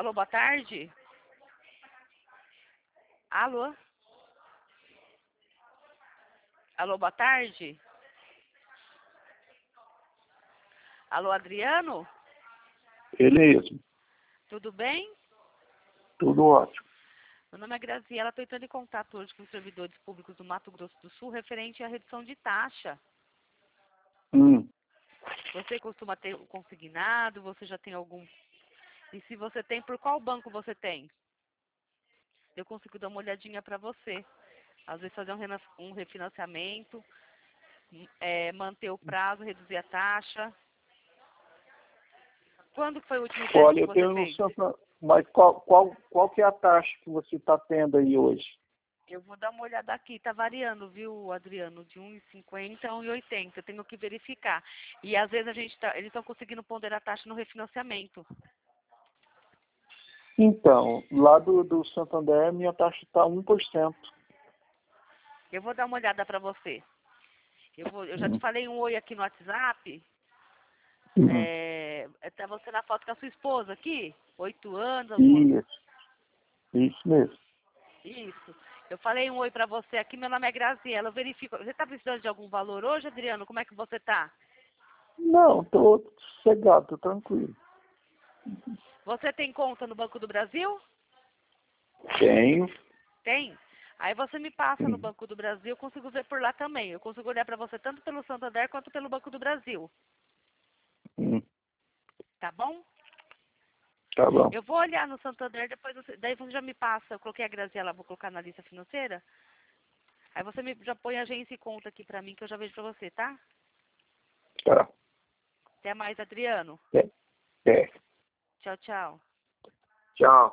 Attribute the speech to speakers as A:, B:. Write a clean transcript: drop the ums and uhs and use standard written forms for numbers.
A: Alô, boa tarde. Alô? Alô, boa tarde. Alô, Adriano?
B: Ele mesmo.
A: Tudo bem?
B: Tudo ótimo.
A: Meu nome é Graziela, estou entrando em contato hoje com os servidores públicos do Mato Grosso do Sul referente à redução de taxa.
B: Hum.
A: Você costuma ter o consignado? Você já tem algum? E se você tem, por qual banco você tem? Eu consigo dar uma olhadinha para você. Às vezes fazer um refinanciamento, manter o prazo, reduzir a taxa. Quando que foi o último teste
B: Olha,
A: que
B: eu
A: você
B: tenho
A: fez?
B: noção, mas qual que é a taxa que você está tendo aí hoje?
A: Eu vou dar uma olhada aqui, tá variando, viu, Adriano? De 1,50 a 1,80. Eu tenho que verificar. E às vezes eles estão conseguindo ponderar a taxa no refinanciamento.
B: Então, lá do Santander, minha taxa está 1%.
A: Eu vou dar uma olhada para você. Eu já te falei um oi aqui no WhatsApp.
B: Uhum.
A: Tá você na foto com a sua esposa aqui? 8 anos.
B: Isso mesmo.
A: Isso. Eu falei um oi pra você aqui, meu nome é Graziela. Eu verifico. Você tá precisando de algum valor hoje, Adriano? Como é que você tá?
B: Não, estou sossegado, estou tranquilo.
A: Você tem conta no Banco do Brasil?
B: Tenho.
A: Tem? Aí você me passa no
B: Sim.
A: Banco do Brasil, eu consigo ver por lá também. Eu consigo olhar pra você tanto pelo Santander quanto pelo Banco do Brasil.
B: Hum.
A: Tá bom?
B: Tá bom.
A: Eu vou olhar no Santander, daí você já me passa. Eu coloquei a Graziela, vou colocar na lista financeira. Aí você já põe agência e conta aqui pra mim que eu já vejo pra você, tá?
B: Tá.
A: Até mais, Adriano.
B: É.
A: Tchau, tchau.
B: Tchau.